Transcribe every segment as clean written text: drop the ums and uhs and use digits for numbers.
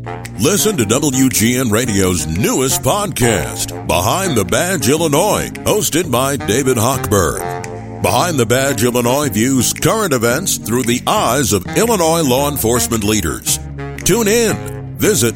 Listen to WGN Radio's newest podcast, Behind the Badge Illinois, hosted by David Hochberg. Behind the Badge Illinois views current events through the eyes of Illinois law enforcement leaders. Tune in. Visit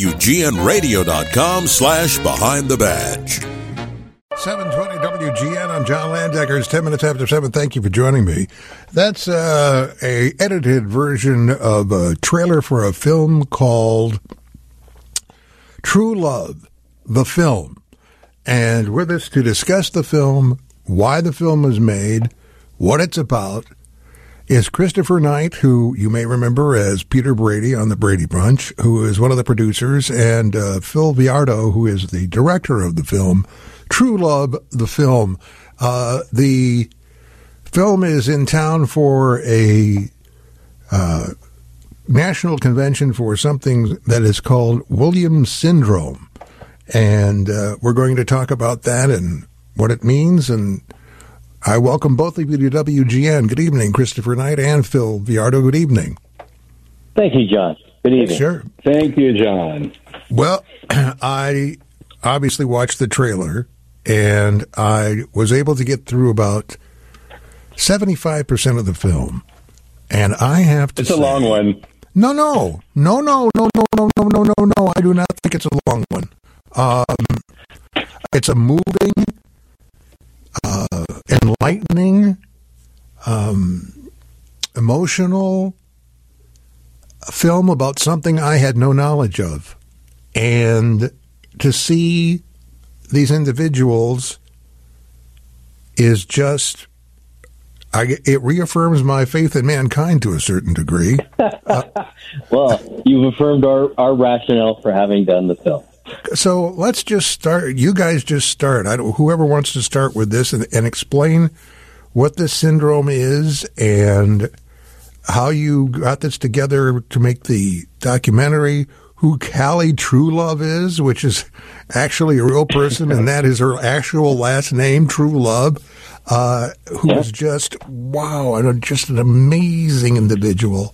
WGNradio.com/Behind the Badge. 720 WGN. I'm John Landecker. It's 10 minutes after 7. Thank you for joining me. That's a edited version of a trailer for a film called True Love, the film. And with us to discuss the film, why the film was made, what it's about, is Christopher Knight, who you may remember as Peter Brady on The Brady Bunch, who is one of the producers, and Phil Viardo, who is the director of the film, True Love, the film. The film is in town for a national convention for something that is called Williams Syndrome. And we're going to talk about that and what it means. And I welcome both of you to WGN. Good evening, Christopher Knight and Phil Viardo. Good evening. Thank you, John. Good evening. Sure. Thank you, John. Well, I obviously watched the trailer, and I was able to get through about 75% of the film. And I have to say... It's a long one. No. I do not think it's a long one. It's a moving, enlightening, emotional film about something I had no knowledge of. And to see these individuals is just, it reaffirms my faith in mankind to a certain degree. Well, you've affirmed our rationale for having done the film. So let's just start. You guys just start. Whoever wants to start with this and explain what this syndrome is and how you got this together to make the documentary, who Callie True is, which is actually a real person, and that is her actual last name, True Love, who is just, wow, and just an amazing individual.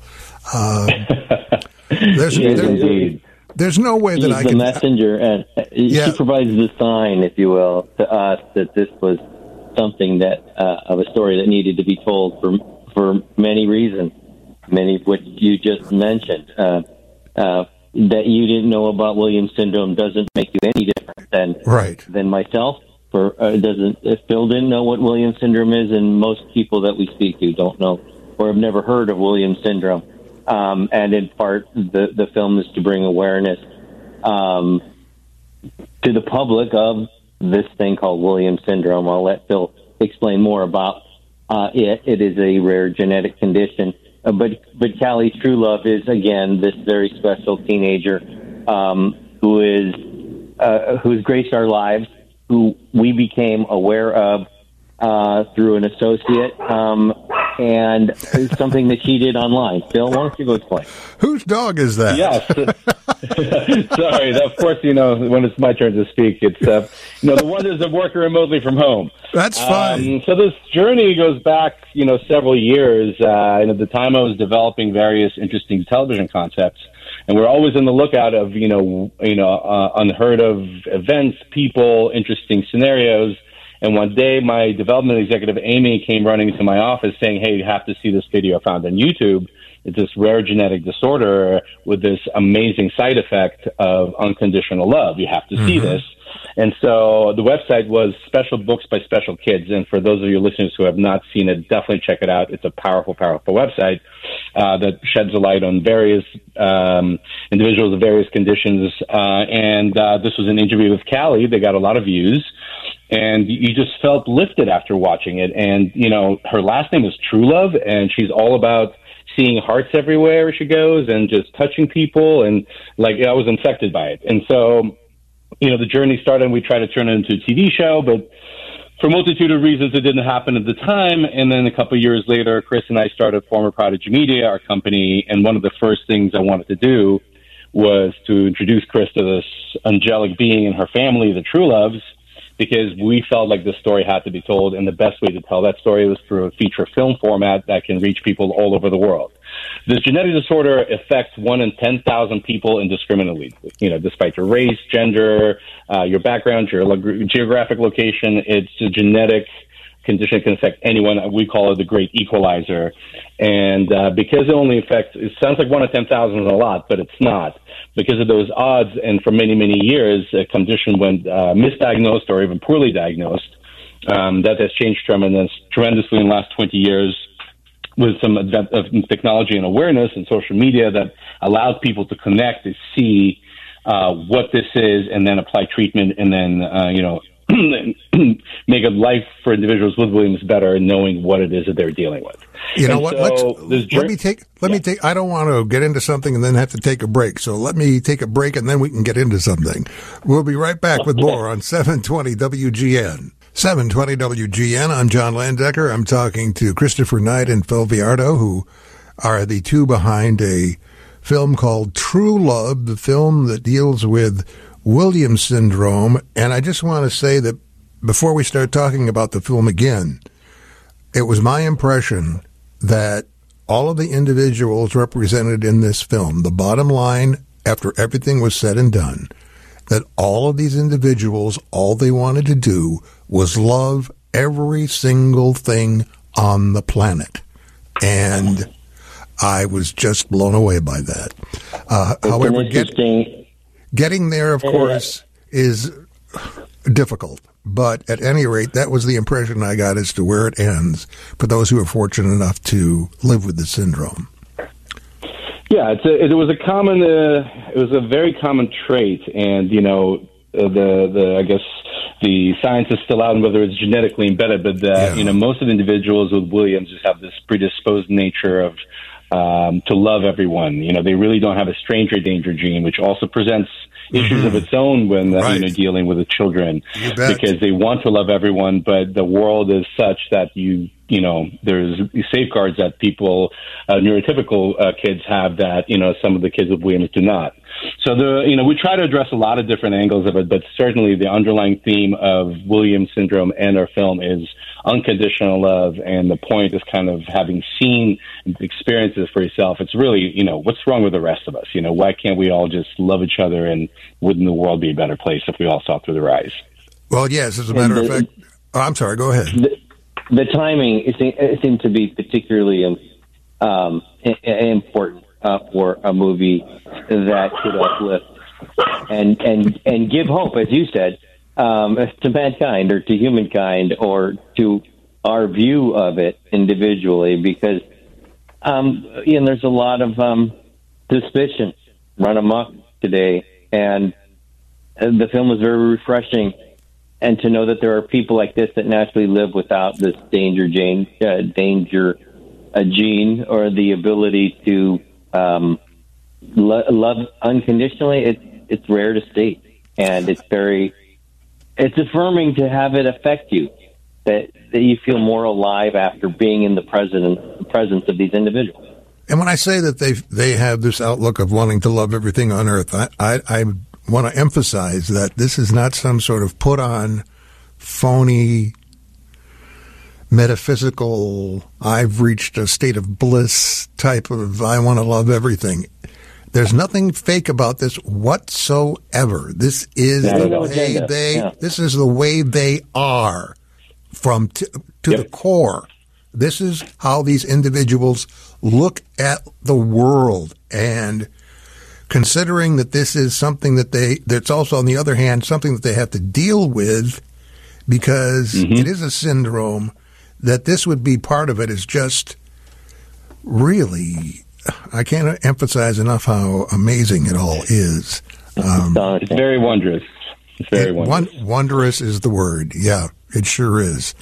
There's no way that I can... She's the messenger, and she provides the sign, if you will, to us that this was something that of a story that needed to be told for many reasons, many of which you just mentioned. That you didn't know about Williams syndrome doesn't make you any different than myself. Phil didn't know what Williams syndrome is, and most people that we speak to don't know or have never heard of Williams syndrome. And in part, the film is to bring awareness to the public of this thing called Williams syndrome. I'll let Phil explain more about it. It is a rare genetic condition. But Callie True Love is, again, this very special teenager who's graced our lives, who we became aware of through an associate, and something that she did online. Phil, why don't you go explain? Whose dog is that? Yes. Sorry. Of course, when it's my turn to speak, it's, the wonders of working remotely from home. That's fine. So this journey goes back, several years. And at the time I was developing various interesting television concepts, and we're always on the lookout of, unheard of events, people, interesting scenarios. And one day, my development executive, Amy, came running into my office saying, hey, you have to see this video I found on YouTube. It's this rare genetic disorder with this amazing side effect of unconditional love. You have to see this. And so the website was Special Books by Special Kids. And for those of you listeners who have not seen it, definitely check it out. It's a powerful, powerful website that sheds a light on various individuals with various conditions. And this was an interview with Callie. They got a lot of views. And you just felt lifted after watching it. And, her last name is True Love, and she's all about seeing hearts everywhere she goes and just touching people. And, I was infected by it. And so, the journey started, and we tried to turn it into a TV show, but for a multitude of reasons, it didn't happen at the time. And then a couple of years later, Chris and I started Former Prodigy Media, our company, and one of the first things I wanted to do was to introduce Chris to this angelic being and her family, the True Loves, because we felt like the story had to be told, and the best way to tell that story was through a feature film format that can reach people all over the world. This genetic disorder affects 1 in 10,000 people indiscriminately, despite your race, gender, your background, your geographic location. It's a genetic condition that can affect anyone. We call it the great equalizer. And because it only affects, it sounds like 1 in 10,000 is a lot, but it's not. Because of those odds, and for many, many years, a condition went misdiagnosed or even poorly diagnosed. That has changed tremendously in the last 20 years with some advent of technology and awareness and social media that allows people to connect, to see what this is, and then apply treatment, and then, make a life for individuals with Williams better, knowing what it is that they're dealing with. You know what? Let me take. I don't want to get into something and then have to take a break. So let me take a break and then we can get into something. We'll be right back with more on 720 WGN. 720 WGN. I'm John Landecker. I'm talking to Christopher Knight and Phil Viardo, who are the two behind a film called True Love, the film that deals with Williams syndrome. And I just want to say that before we start talking about the film again, it was my impression that all of the individuals represented in this film, the bottom line, after everything was said and done, that all of these individuals, all they wanted to do was love every single thing on the planet. And I was just blown away by that. However, getting there, of course, is difficult. But at any rate, that was the impression I got as to where it ends for those who are fortunate enough to live with the syndrome. Yeah, it was a very common trait, and I guess the science is still out on whether it's genetically embedded, but most of the individuals with Williams just have this predisposed nature of to love everyone. They really don't have a stranger danger gene, which also presents issues of its own when dealing with the children, because they want to love everyone, but the world is such that there's safeguards that people, neurotypical kids have that some of the kids with Williams do not. So we try to address a lot of different angles of it, but certainly the underlying theme of Williams syndrome and our film is unconditional love, and the point is kind of having seen experiences for yourself. It's really, what's wrong with the rest of us? Why can't we all just love each other, and wouldn't the world be a better place if we all saw through their eyes? Well, yes, as a matter of fact. Oh, I'm sorry, go ahead. The timing seemed to be particularly important for a movie that could uplift and give hope, as you said, to mankind or to humankind or to our view of it individually, because there's a lot of suspicion run amok today, and the film was very refreshing. And to know that there are people like this that naturally live without this danger gene or the ability to love unconditionally, it's rare to state, and it's affirming to have it affect you, that you feel more alive after being in the presence of these individuals. And when I say that they have this outlook of wanting to love everything on earth, I want to emphasize that this is not some sort of put-on, phony, metaphysical, I've reached a state of bliss type of I want to love everything. There's nothing fake about this whatsoever. This is this is the way they are from to the core. This is how these individuals look at the world, and considering that this is something that's also, on the other hand, something that they have to deal with because it is a syndrome, that this would be part of it is just really, I can't emphasize enough how amazing it all is. It's very wondrous. It's very wondrous. Wondrous is the word. Yeah, it sure is.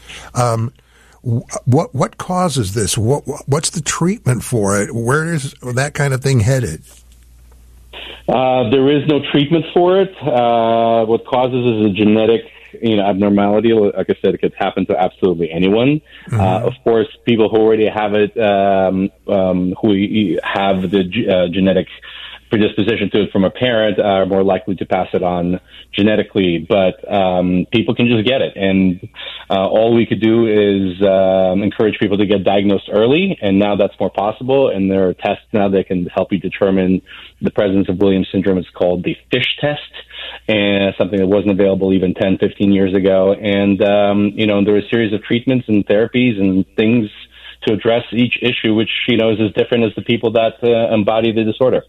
What causes this? What's the treatment for it? Where is that kind of thing headed? There is no treatment for it. What causes is a genetic, abnormality. Like I said, it could happen to absolutely anyone. Of course, people who already have it, who have the genetic predisposition to it from a parent are more likely to pass it on genetically, but people can just get it. And all we could do is encourage people to get diagnosed early, and now that's more possible. And there are tests now that can help you determine the presence of Williams syndrome. It's called the FISH test, and something that wasn't available even 10, 15 years ago. And, there are a series of treatments and therapies and things to address each issue, which, is as different as the people that embody the disorder.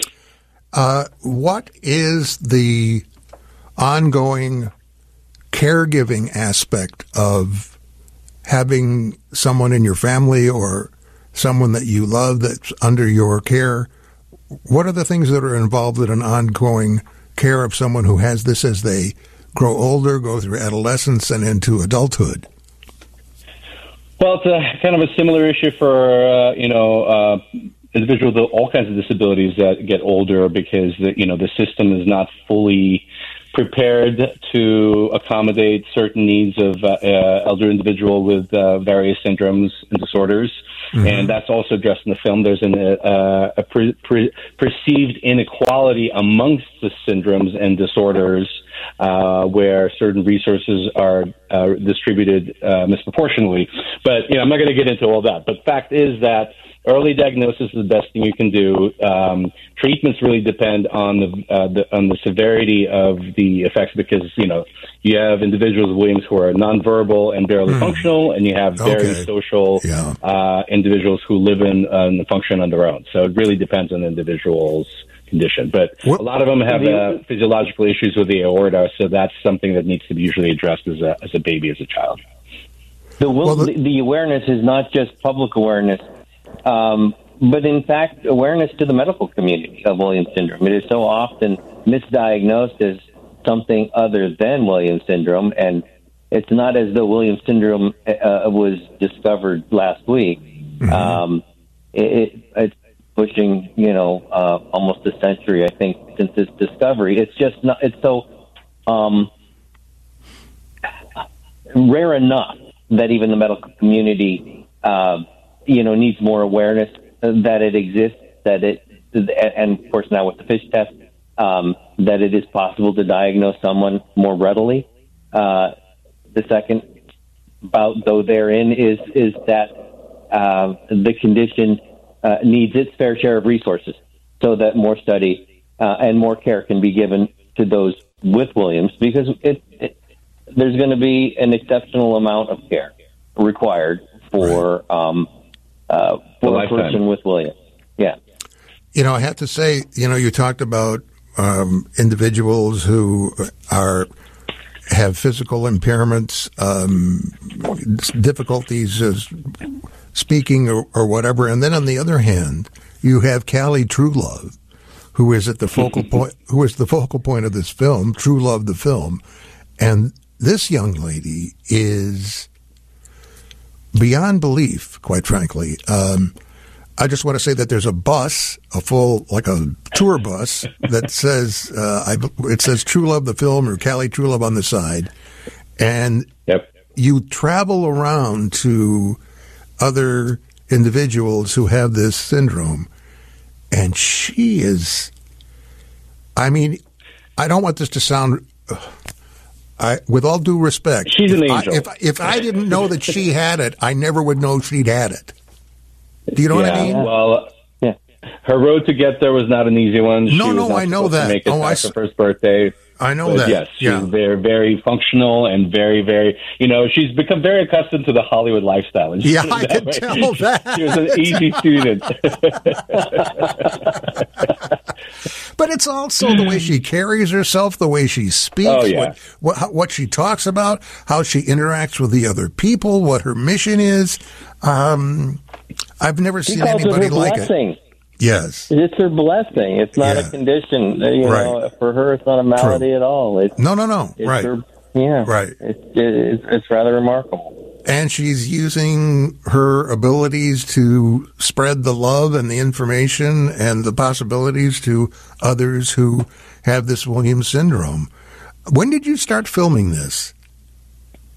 What is the ongoing caregiving aspect of having someone in your family or someone that you love that's under your care? What are the things that are involved in an ongoing care of someone who has this as they grow older, go through adolescence and into adulthood? Well, it's kind of a similar issue for, individuals with all kinds of disabilities that get older, because, the system is not fully prepared to accommodate certain needs of elder individual with various syndromes and disorders. Mm-hmm. And that's also addressed in the film. There's a perceived inequality amongst the syndromes and disorders where certain resources are distributed misproportionately. But I'm not going to get into all that. But fact is that early diagnosis is the best thing you can do. Treatments really depend on the severity of the effects, because you have individuals with Williams who are nonverbal and barely functional, and you have very social individuals who live and function on their own. So it really depends on the individual's condition. But a lot of them have physiological issues with the aorta, so that's something that needs to be usually addressed as a baby, as a child. The awareness is not just public awareness, but in fact, awareness to the medical community of Williams syndrome. It is so often misdiagnosed as something other than Williams syndrome, and it's not as though Williams syndrome was discovered last week. Mm-hmm. It's pushing, almost a century, I think, since its discovery. It's just not. It's so rare enough that even the medical community needs more awareness that it exists, and of course now with the FISH test, that it is possible to diagnose someone more readily. The second bout, though, therein is that the condition needs its fair share of resources, so that more study and more care can be given to those with Williams, because there's going to be an exceptional amount of care required for a person with Williams. Yeah. I have to say, you talked about individuals who have physical impairments, difficulties speaking or whatever, and then on the other hand, you have Callie Truelove, who is at the focal point, who is the focal point of this film, Truelove the film, and this young lady is beyond belief, quite frankly. I just want to say that there's a bus, a tour bus that says, it says Truelove the film or Callie Truelove on the side. And you travel around to other individuals who have this syndrome. And she is, I don't want this to sound, with all due respect, she's an angel. If I didn't know that she had it, I never would know she'd had it. Do you know what I mean? Well, her road to get there was not an easy one. I know that. Make it her first birthday. I know that. Yes, she's very, very functional and very, very, she's become very accustomed to the Hollywood lifestyle. And I can tell that. She was an easy student. But it's also the way she carries herself, the way she speaks, what she talks about, how she interacts with the other people, what her mission is. I've never seen anybody like it. Yes. It's her blessing. It's not a condition. For her, it's not a malady at all. No. It's right. Right. It's rather remarkable. And she's using her abilities to spread the love and the information and the possibilities to others who have this Williams syndrome. When did you start filming this?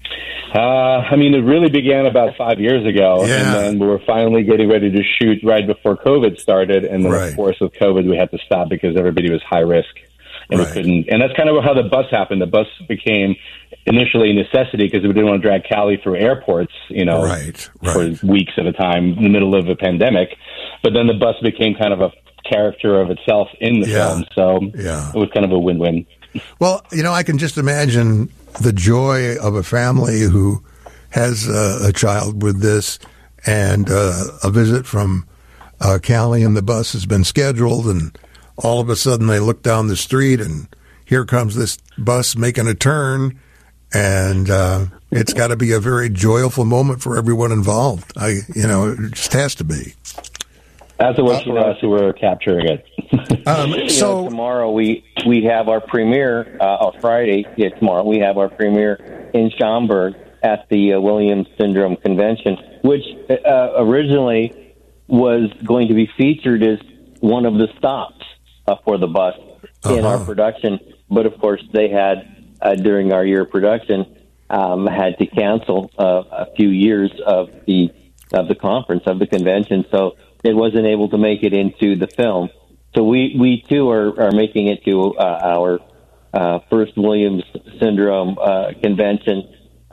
It really began about 5 years ago, and then we were finally getting ready to shoot right before COVID started, and then, of course, with COVID, we had to stop because everybody was high risk, and we couldn't. And that's kind of how the bus happened. The bus became initially a necessity because we didn't want to drag Callie through airports, for weeks at a time in the middle of a pandemic. But then the bus became kind of a character of itself in the film, so it was kind of a win-win. Well, I can just imagine the joy of a family who has a child with this, and a visit from Callie and the bus has been scheduled, and all of a sudden they look down the street and here comes this bus making a turn, and it's got to be a very joyful moment for everyone involved. It just has to be. As it was for us who were capturing it. So tomorrow we have our premiere, Friday, tomorrow, we have our premiere in Schaumburg at the Williams Syndrome Convention, which originally was going to be featured as one of the stops for the bus in our production. But, of course, they had, during our year of production, had to cancel a few years of the conference, of the convention. So it wasn't able to make it into the film. So we too are making it to our first Williams Syndrome convention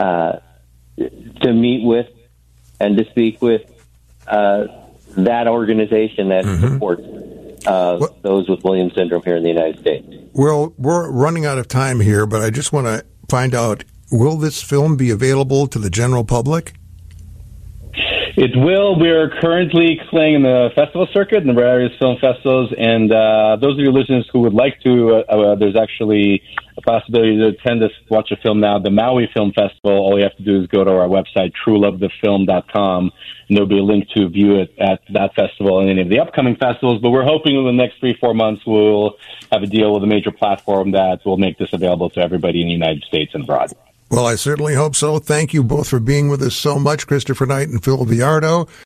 to meet with and to speak with that organization that supports those with Williams Syndrome here in the United States. Well, we're running out of time here, but I just want to find out, will this film be available to the general public? It will. We're currently playing in the festival circuit, in the various film festivals, and those of your listeners who would like to, there's actually a possibility to attend this, watch a film now, the Maui Film Festival. All you have to do is go to our website, truelovethefilm.com, and there'll be a link to view it at that festival and any of the upcoming festivals. But we're hoping in the next 3-4 months we'll have a deal with a major platform that will make this available to everybody in the United States and abroad. Well, I certainly hope so. Thank you both for being with us so much, Christopher Knight and Phil Viardo.